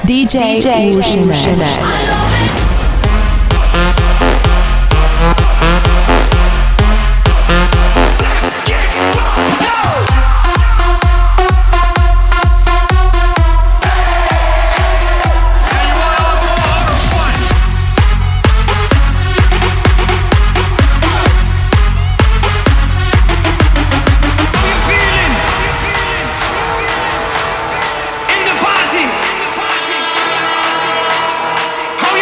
DJ Ushiner. How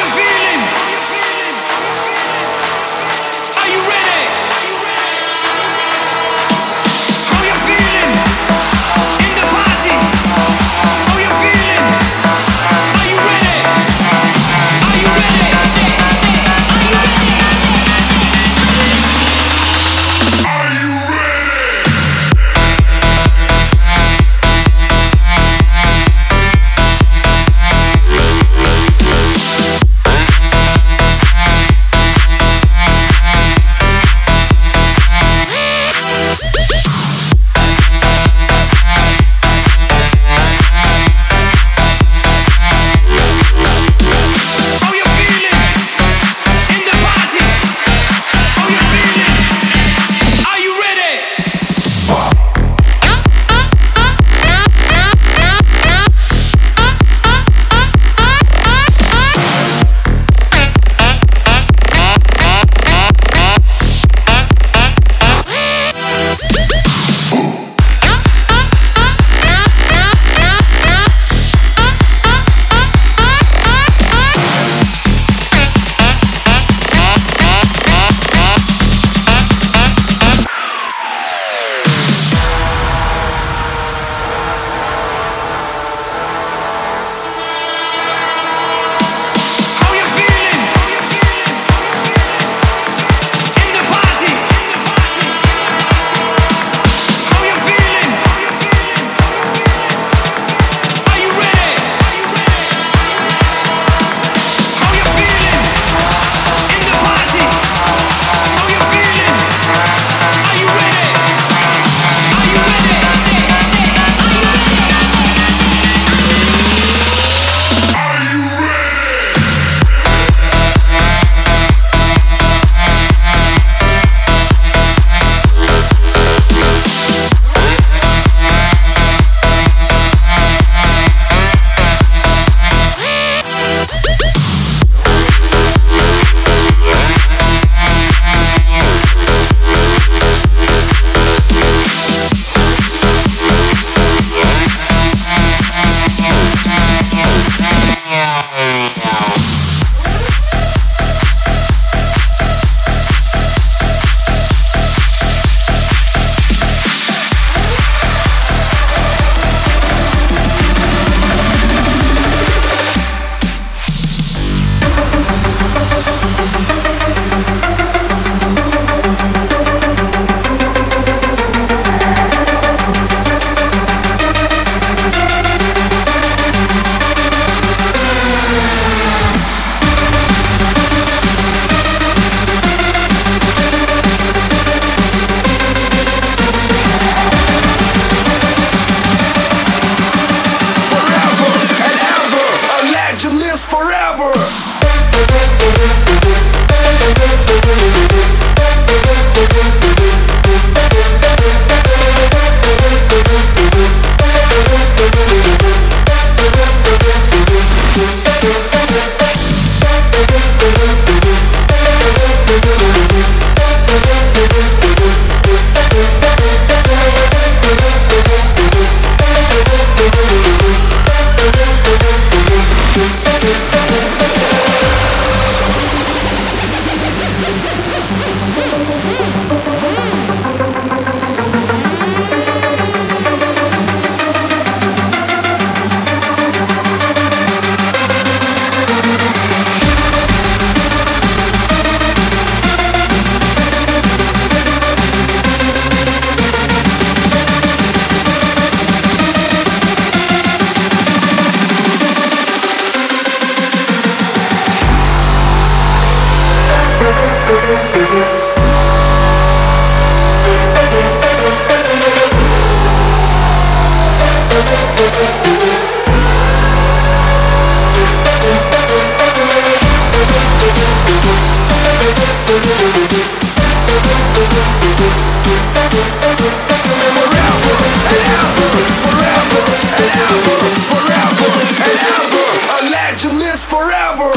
whatever, forever and ever, a legend lives forever.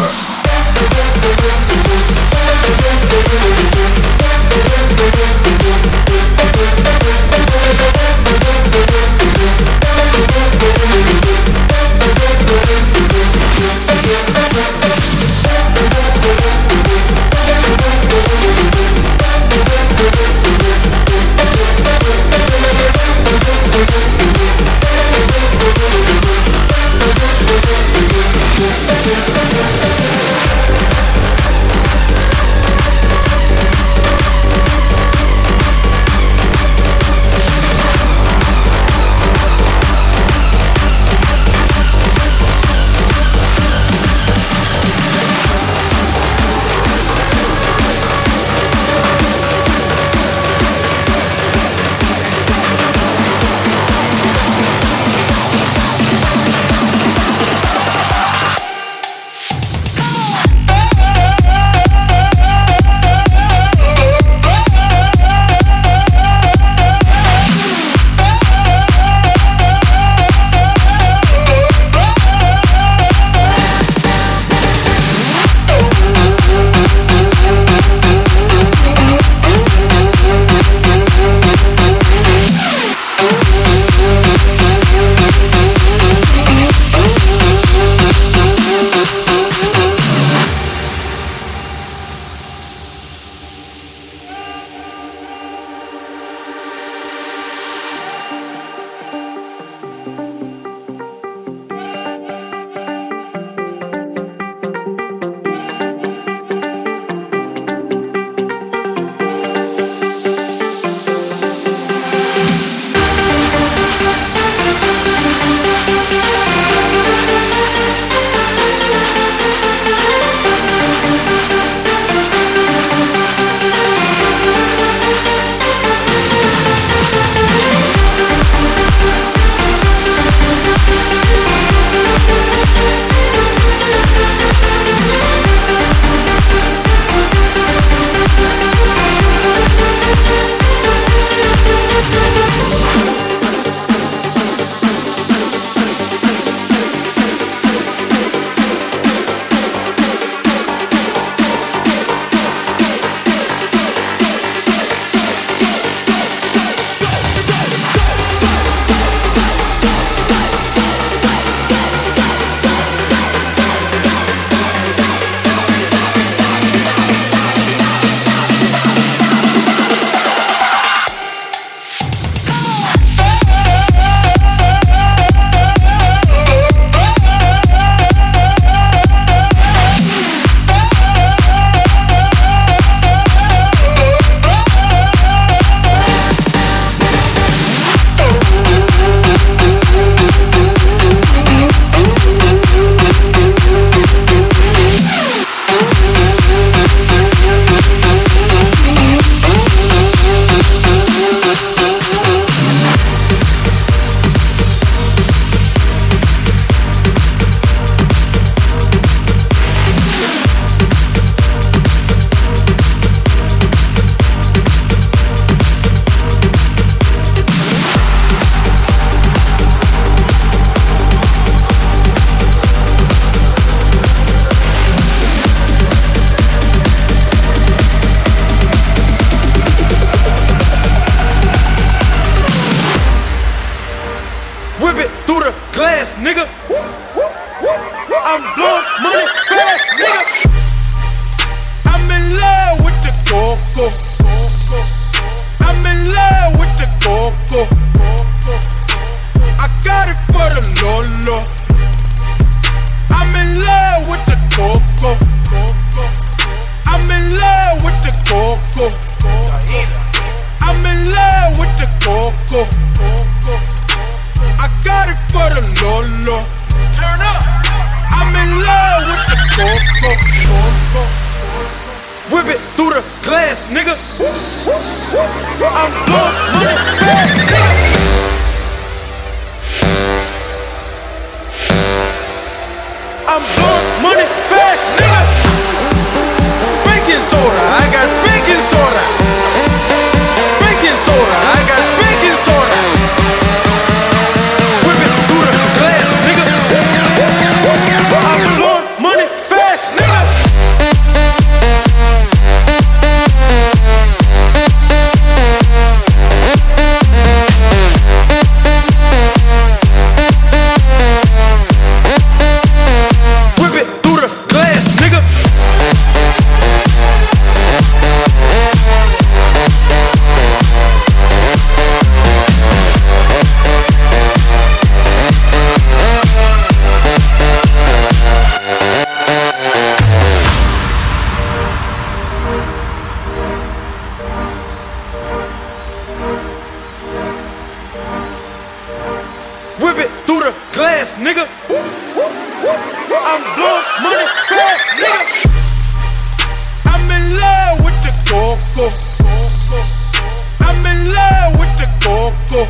nigga. I'm blowing money fast, nigga. I'm in love with the coco. I'm in love with the coco.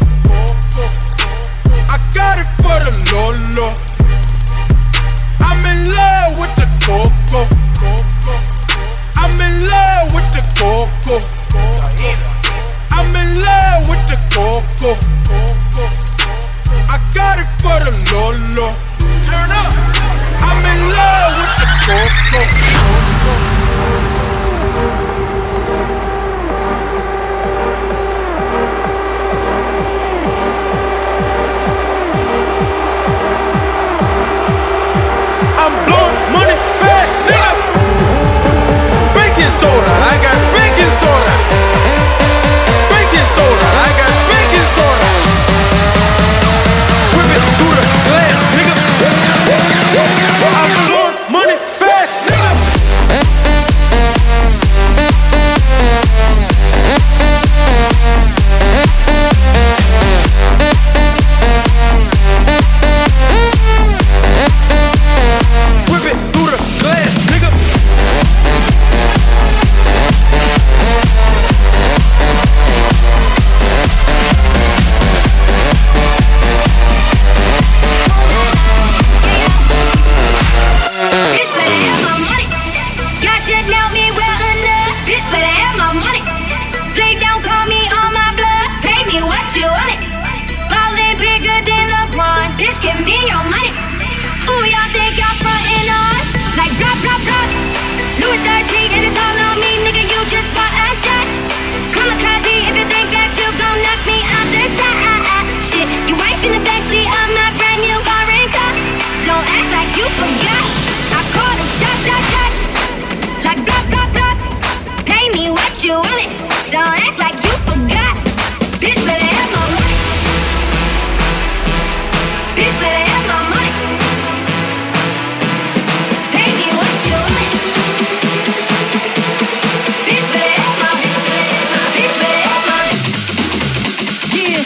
I got it for the Lolo. I'm in love with the coco. I'm in love with the coco. I'm in love with the coco. I got it for the Lolo. Turn up. I'm in love with the coco. I'm blowing money fast, nigga. Baking soda, I got baking soda. Baking soda, I got baking soda. Whip it through the glass, nigga. I'm blowing money fast, nigga. Whip it through the glass, nigga. Bitch better have my money. Y'all should know me well enough. Bitch better have my money. Play don't call me on my bluff. Pay me what you want it. Ballin' bigger than LeBron. Bitch, give me your money. Who y'all think y'all frontin' on? Like drop, drop, drop. Louis 13 and it's all on me, nigga. You just bought a shot. Kamikaze if you think that you gon' knock me out the top. Shit, you wife in the backseat of my brand new foreign car. Don't act like you forgot. I call them shot, shot, shot. Like blah, blah, blah. Pay me what you want it. Don't act like you forgot. Bitch better have my money. Bitch better have my money. Pay me what you want it. Bitch better have my, bitch better have my, bitch better have my. Yeah.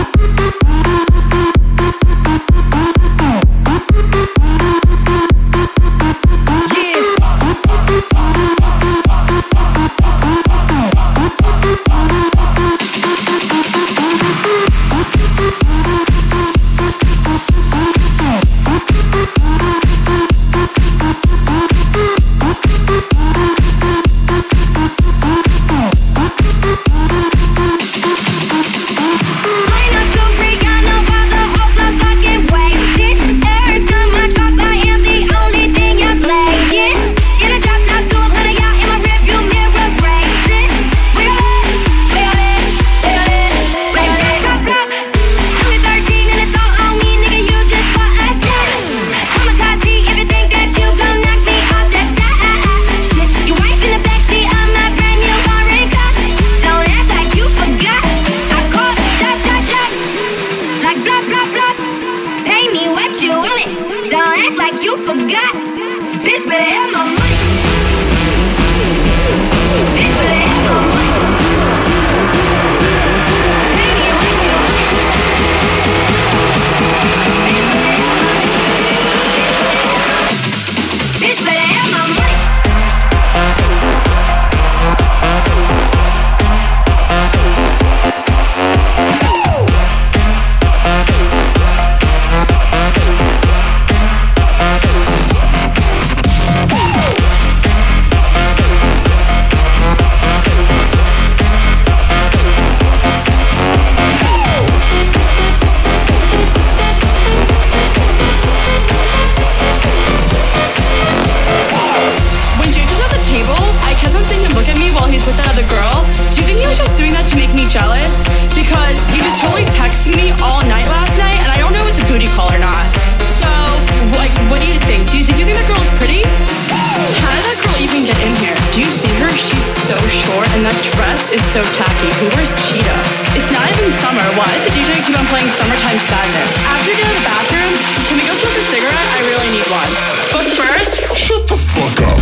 so tacky. Who wears cheetah? It's not even summer. Why does the DJ keep on playing Summertime Sadness? After you get to the bathroom, can we go smoke a cigarette? I really need one. But first, shut the fuck up.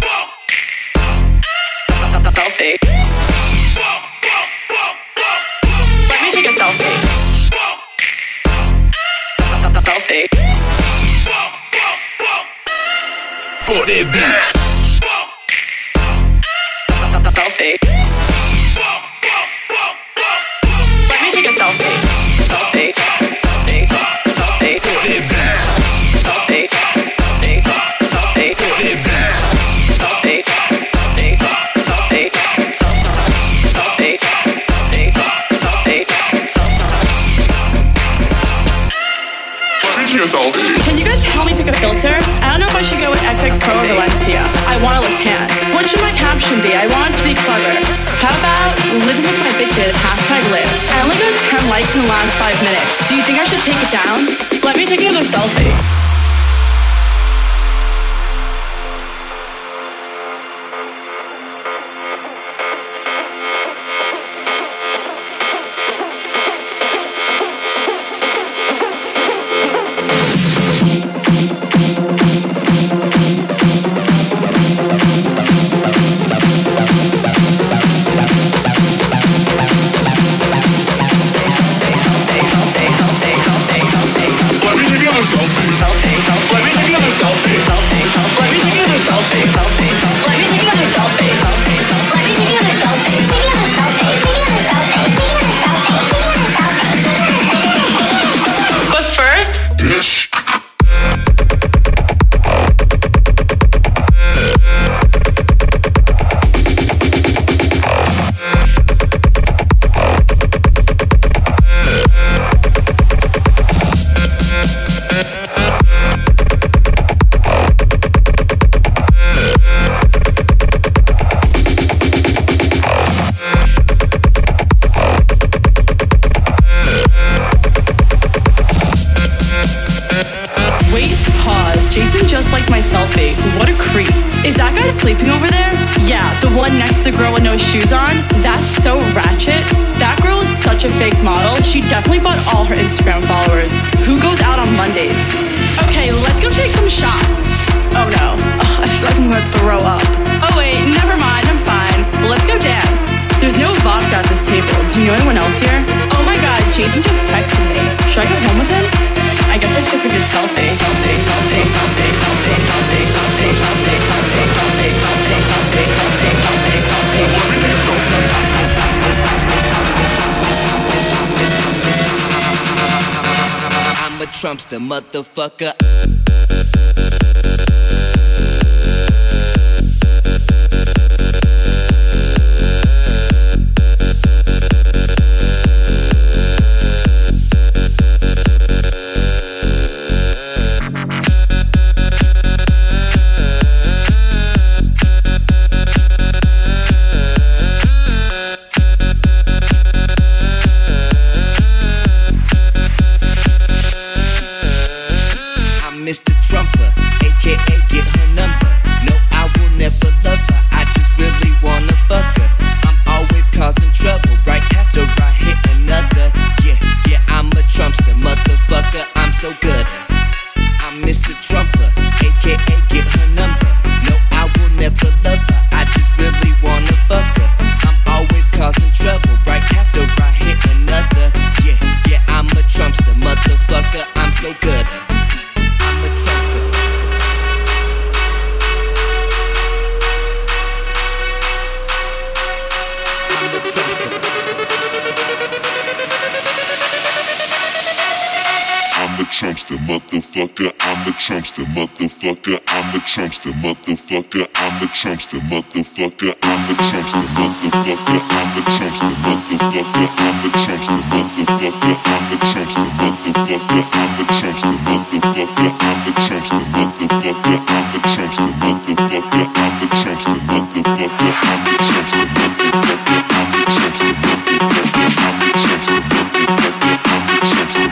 Selfie. Let me take a selfie. Selfie. for that bitch. Selfie. Let me take a selfie. Selfie. Selfie. Selfie. Selfie. Selfie. Selfie. Selfie. Selfie. Selfie. Selfie. Can you guys help me pick a filter? I don't know if I should go with XX Pro or Valencia. I want to look tan. What should my caption be? I want it to be clever. How about living with my bitches, #live. I only got 10 likes in the last 5 minutes. Do you think I should take it down? Let me take another selfie. Sleeping over there? Yeah, the one next to the girl with no shoes on. That's so ratchet. That girl is such a fake model. She definitely bought all her Instagram followers. Who goes out on Mondays? Okay, let's go take some shots. Oh no, I feel like I'm gonna throw up. Oh wait, never mind, I'm fine. Let's go dance. There's no vodka at this table. Do you know anyone else here? Oh my god, Jason just texted me. Should I go home with him? I guess I took a good selfie. I'm a Trumpster, motherfucker. Mr. Trumper, aka get her number. No, I will never love her. I just really wanna fuck her. I'm always causing trouble right after I hit another. Yeah, I'm a Trumpster, motherfucker. I'm so good. I'm Mr. Trumper, aka get her number. No, I will never love her. I just really wanna fuck her. I'm always causing trouble right after I hit another. Yeah, I'm a Trumpster, motherfucker. I'm so good. Trumpster, motherfucker, I'm the Trumpster, motherfucker, I'm the Trumpster, motherfucker, I'm the Trumpster, motherfucker, I'm the Trumpster, motherfucker, I'm the Trumpster, motherfucker, I'm the Trumpster, motherfucker, I'm the Trumpster, motherfucker, I'm the Trumpster, motherfucker, I'm the Trumpster, motherfucker, I'm the Trumpster, motherfucker, I'm the Trumpster, motherfucker, I'm the Trumpster, motherfucker, I'm the Trumpster, motherfucker, I'm the Trumpster, motherfucker, I'm the Trumpster,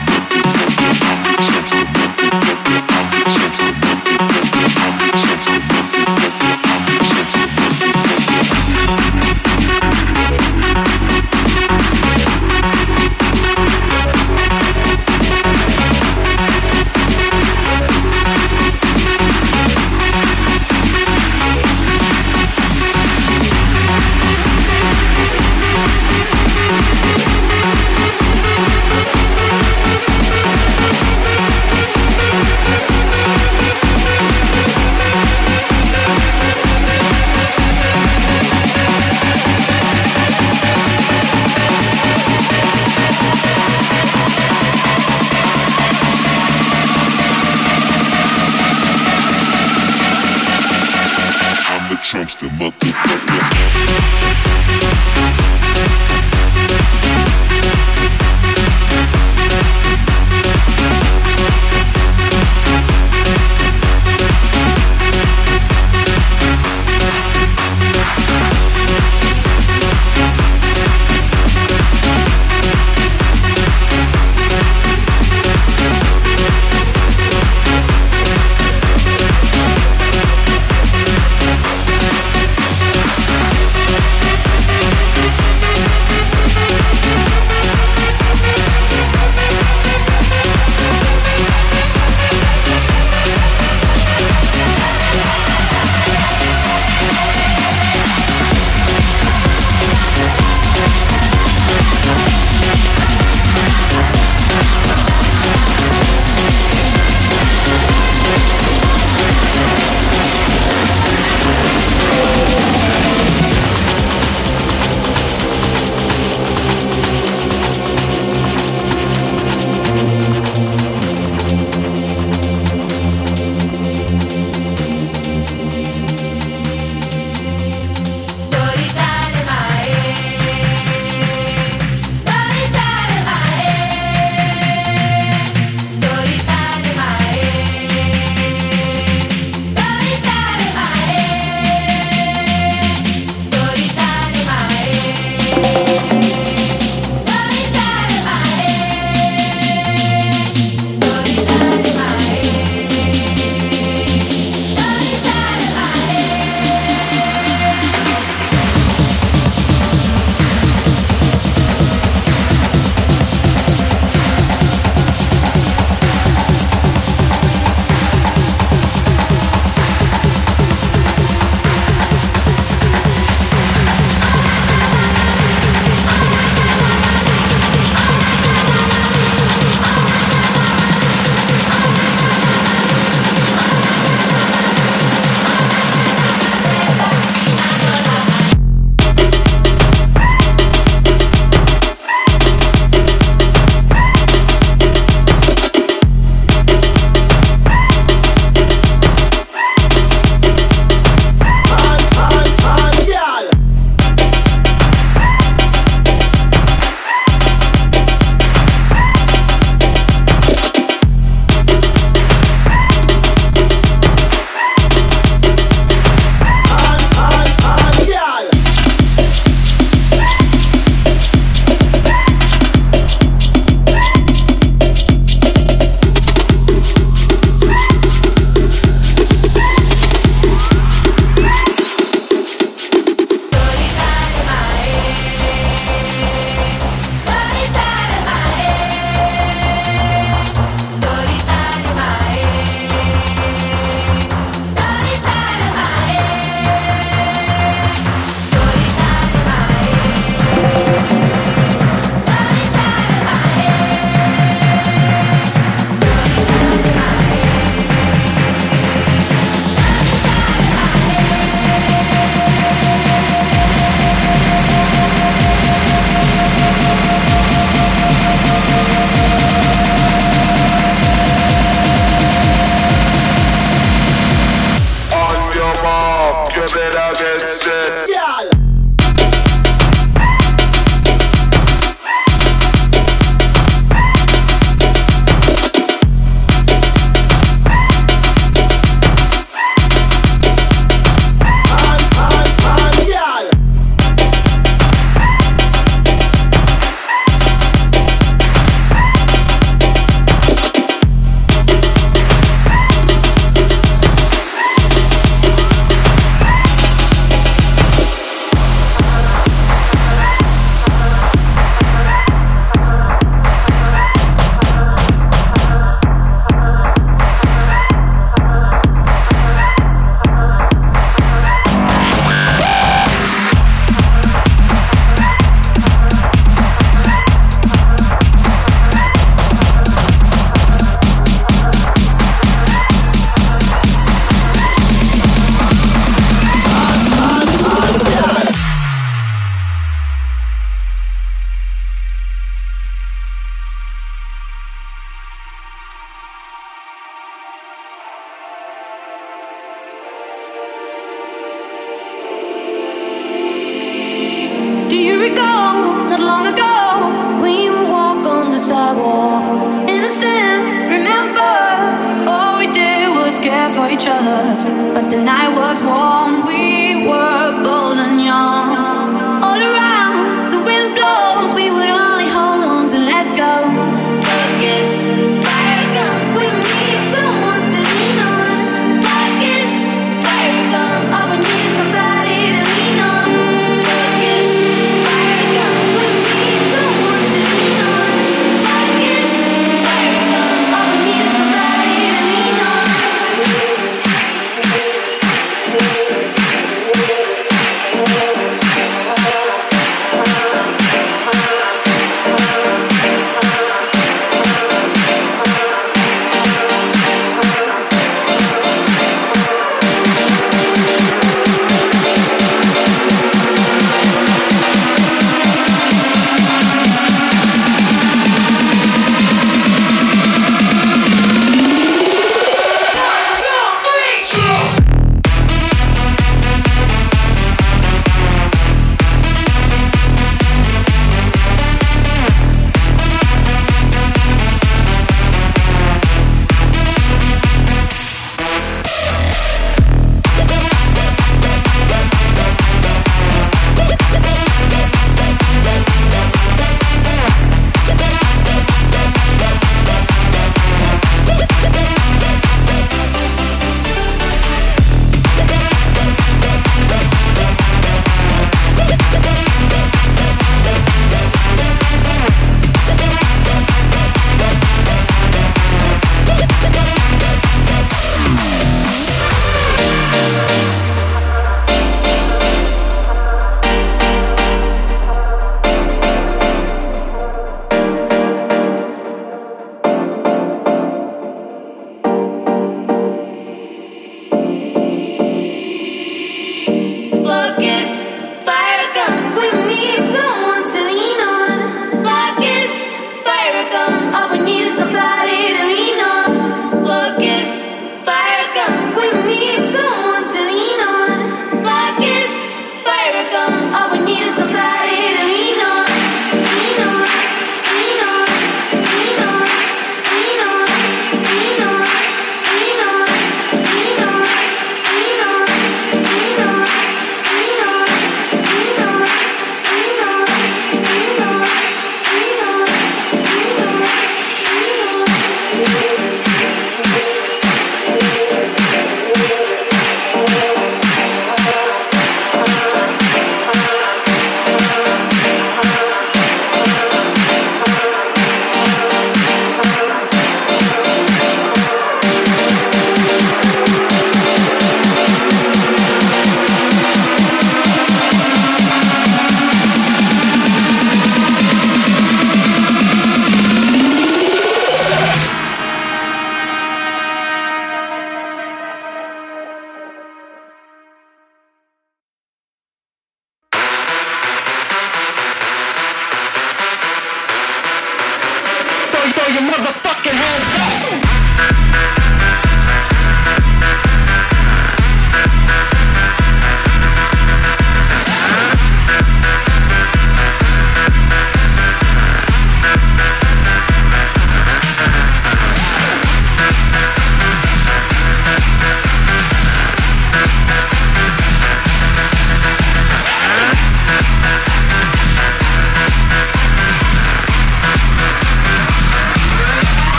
each other. But the night was warm, we were bold and young. All around, the wind blows, we would only hold on to let go. Focus, fire gun, we need someone to lean on. Focus, fire gun, all we need is somebody to lean on. Focus, fire gun, we need someone to lean on. Focus, fire gun, all we need is somebody to lean on.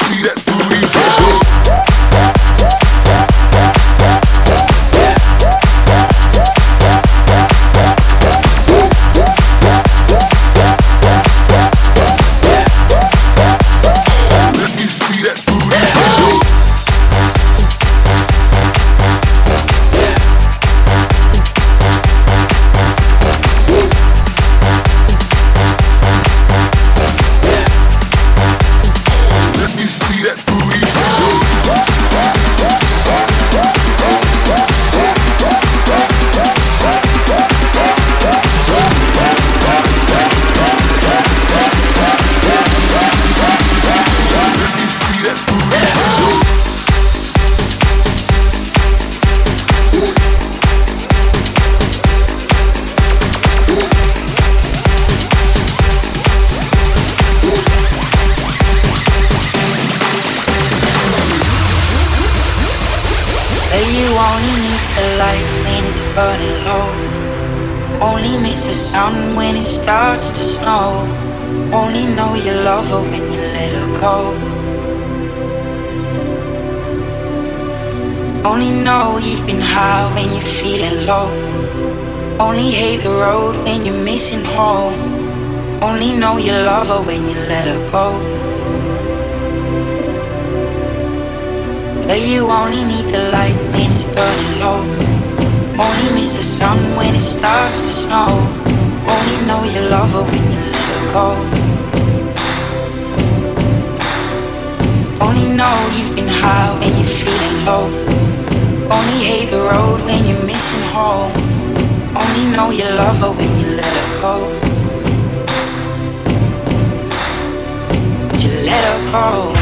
see that booty jiggle. Burning low, only miss the sun when it starts to snow. Only know you love her when you let her go. Only know you've been high when you're feeling low. Only hate the road when you're missing home. Only know you love her when you let her go. But you only need the light when it's burning low. Only miss the sun when it starts to snow. Only know you love her when you let her go. Only know you've been high when you're feeling low. Only hate the road when you're missing home. Only know you love her when you let her go. Would you let her go?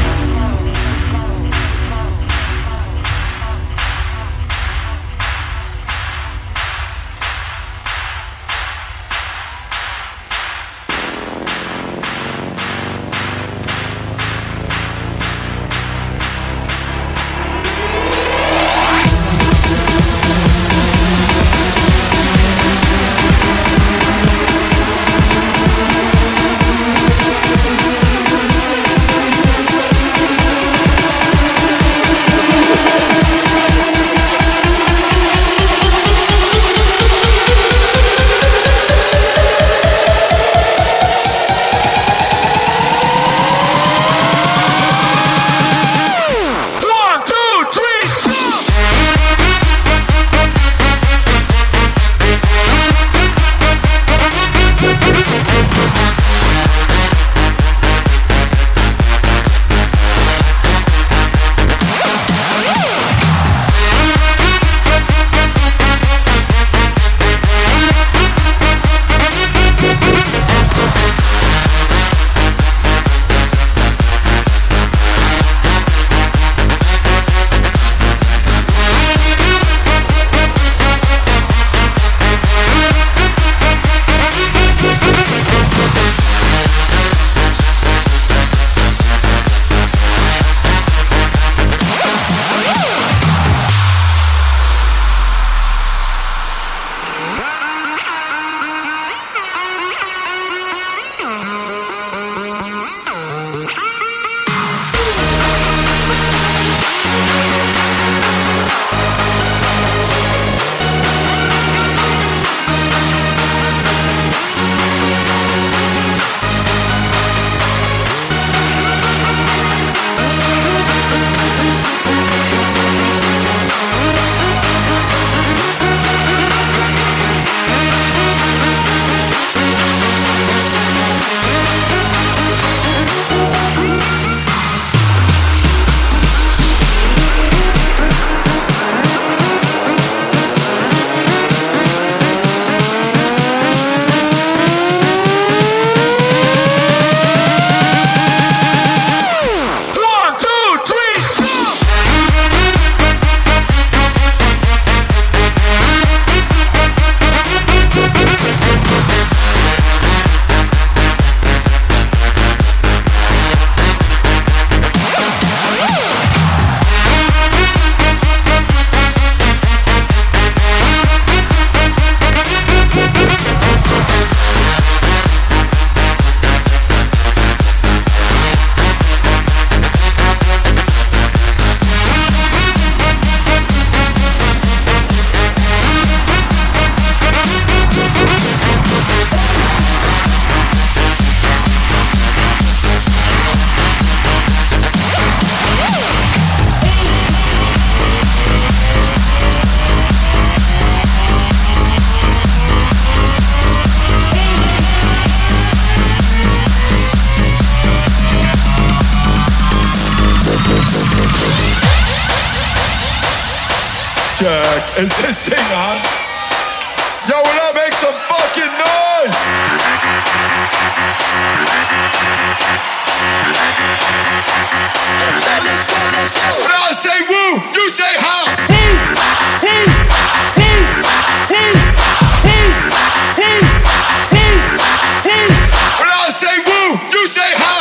Check. Is this thing on? Yo, will I make some fucking noise? Let's go. When I say woo, you say how. When I say woo, you say how.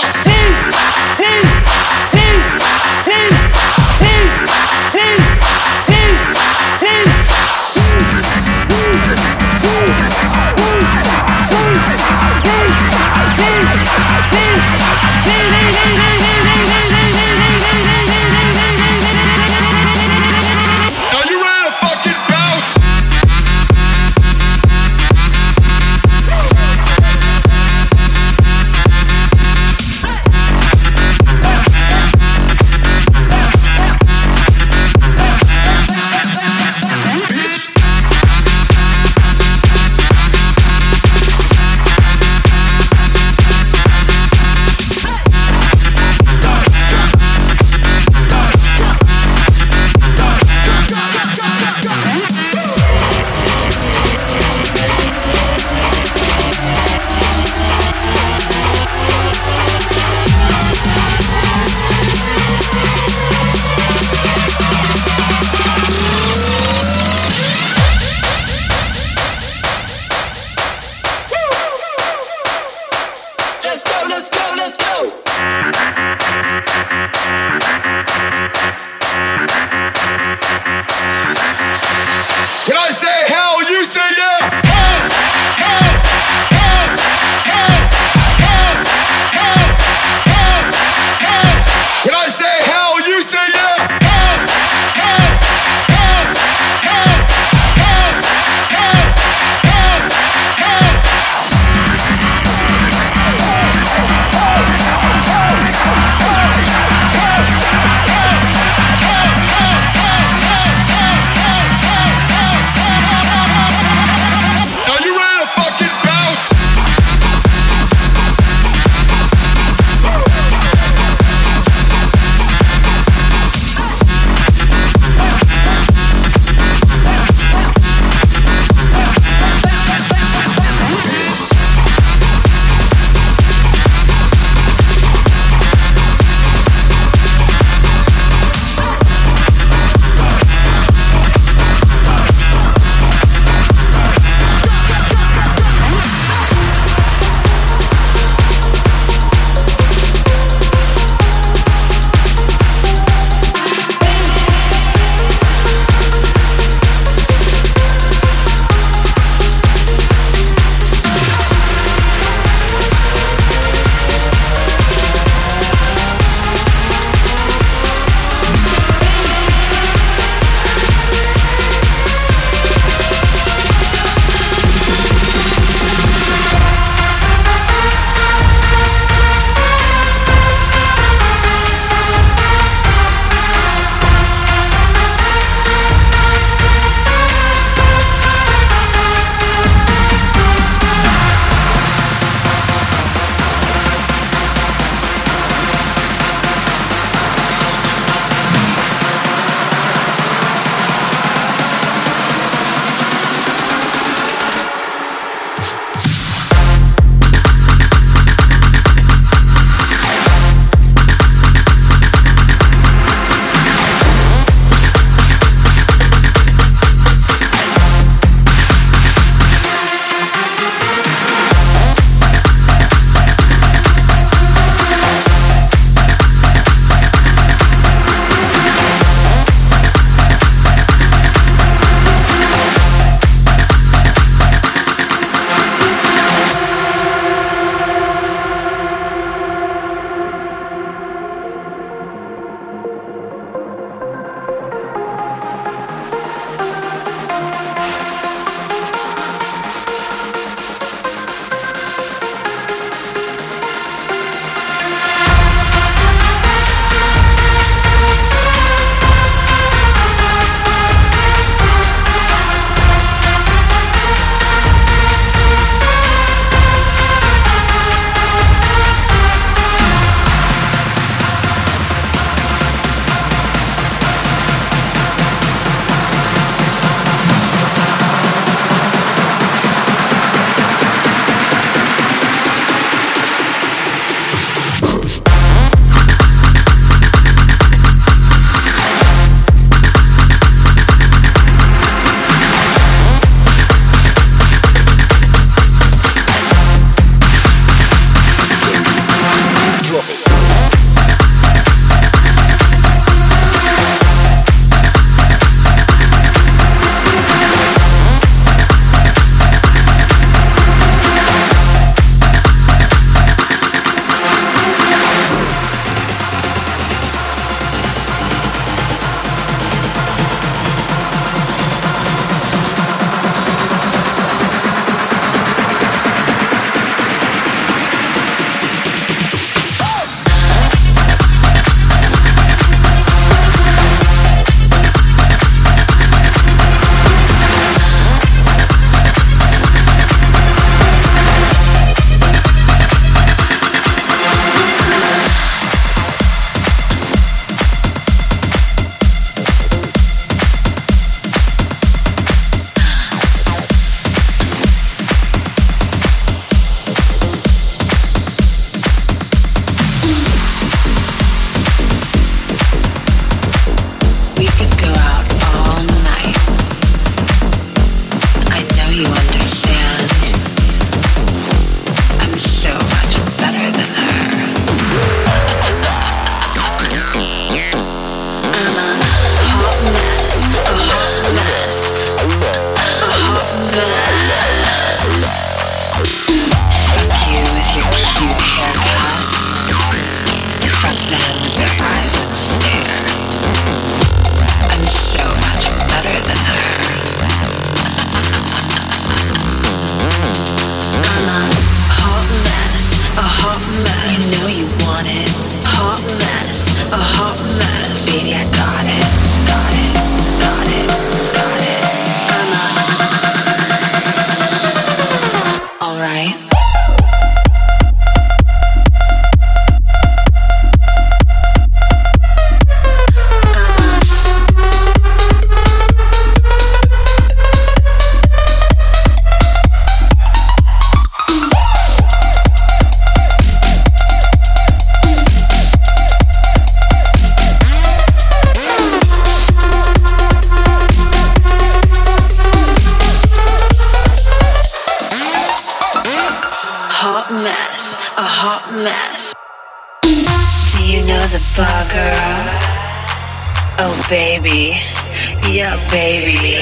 Oh baby, yeah baby.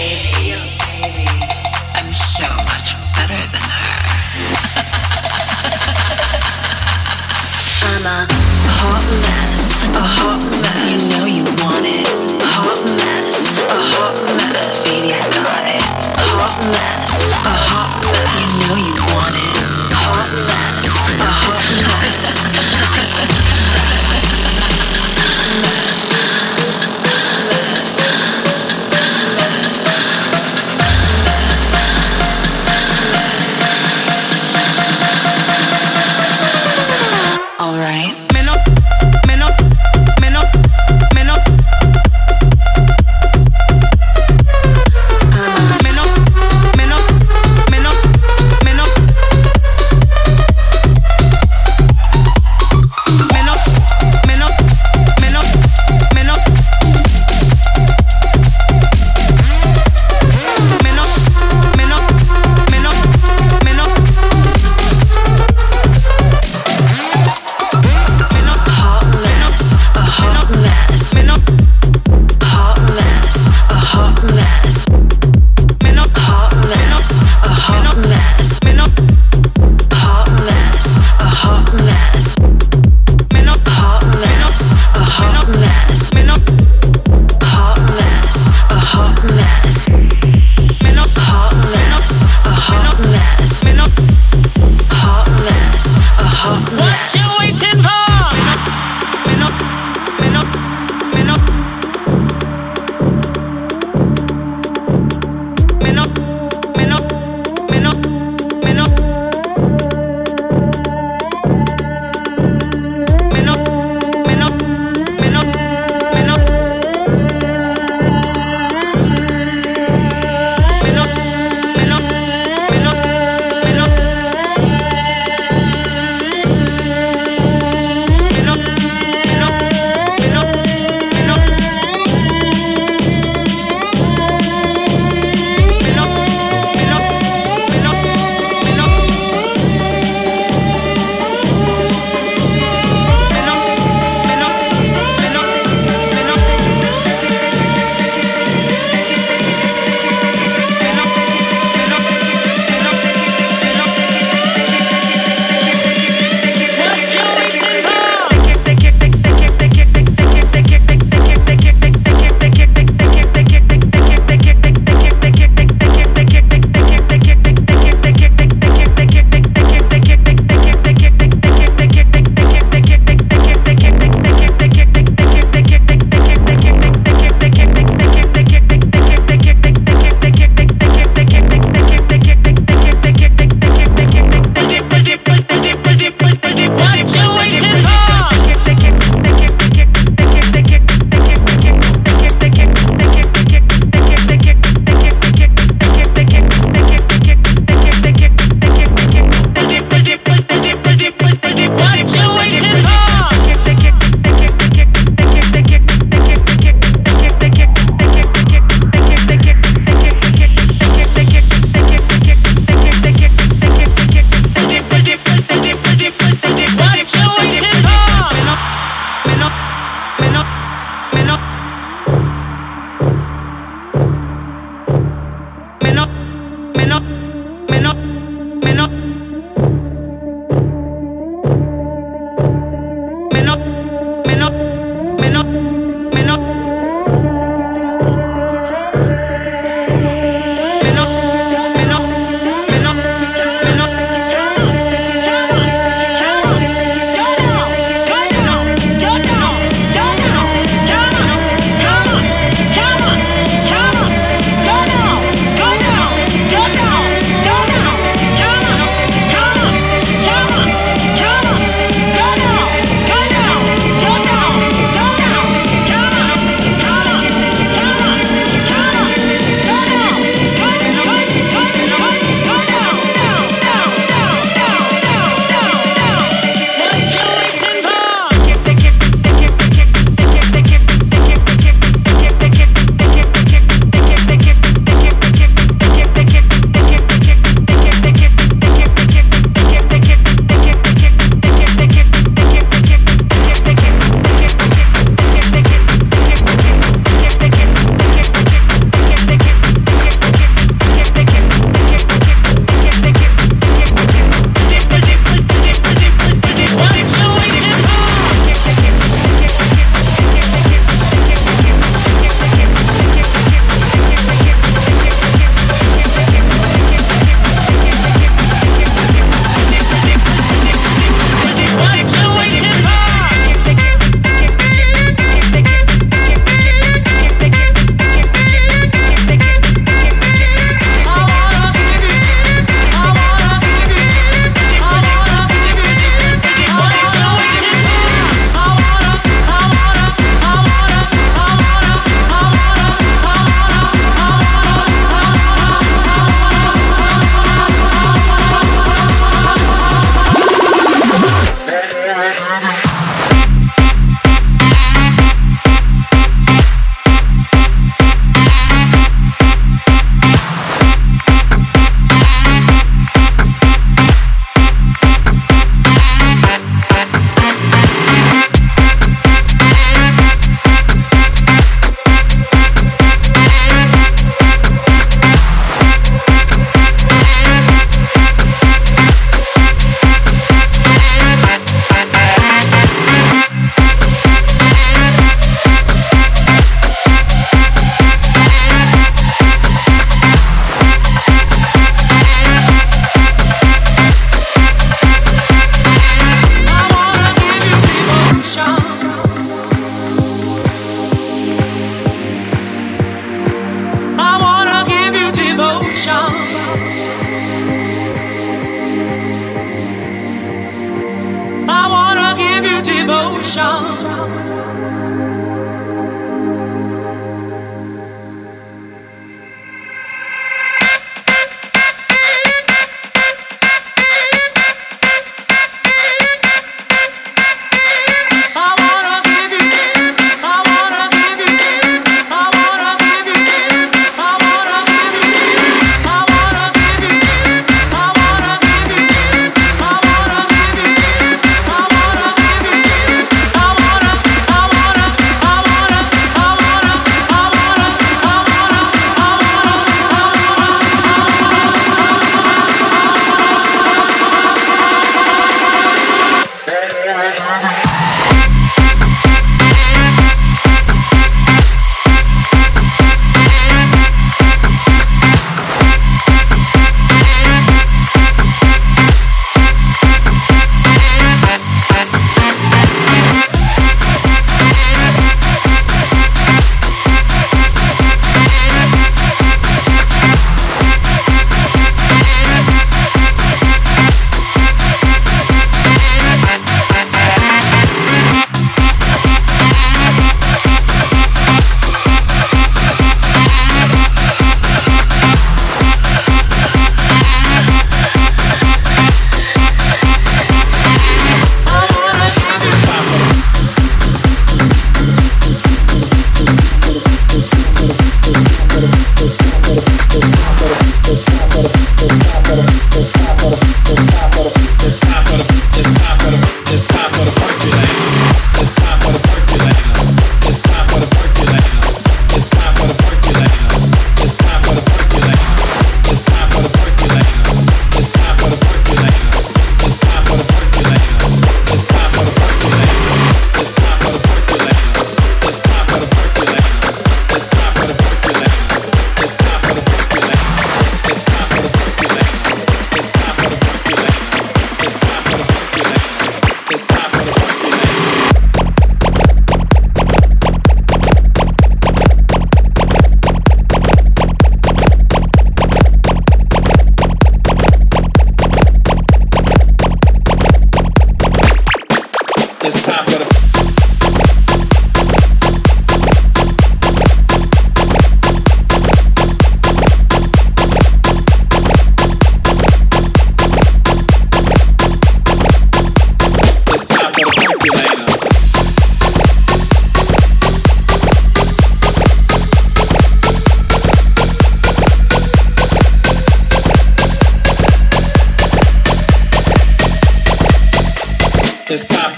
I'm so much better than her. I'm a hot mess, a hot mess. You know you want it. A hot mess, a hot mess. Baby, I got it. A hot mess, a hot mess. You know you want it. A hot mess, a hot mess. All right.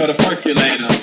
got a percolator.